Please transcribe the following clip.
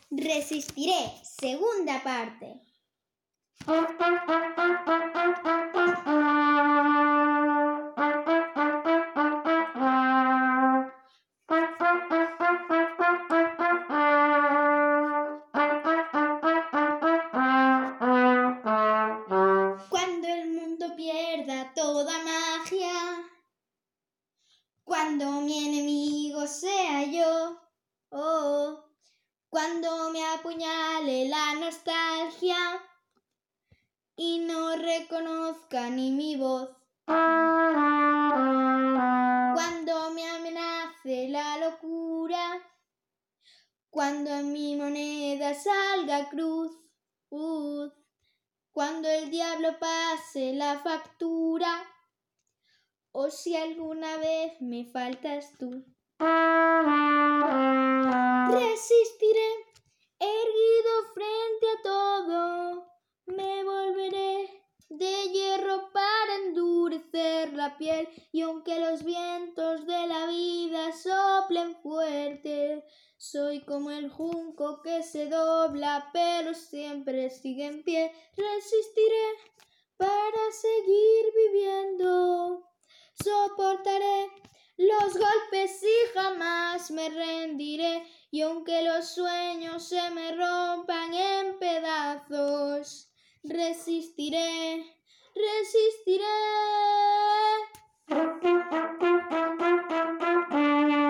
Resistiré, segunda parte. Cuando el mundo pierda toda magia, cuando mi enemigo sea yo, cuando me apuñale la nostalgia y no reconozca ni mi voz, cuando me amenace la locura, cuando en mi moneda salga cruz, cuando el diablo pase la factura, o si alguna vez me faltas tú. Resistiré, erguido frente a todo, me volveré de hierro para endurecer la piel, y aunque los vientos de la vida soplen fuerte, soy como el junco que se dobla pero siempre sigue en pie. Resistiré para seguir viviendo, soportaré los golpes y jamás me rendiré, y aunque los sueños se me rompan en pedazos, resistiré, resistiré.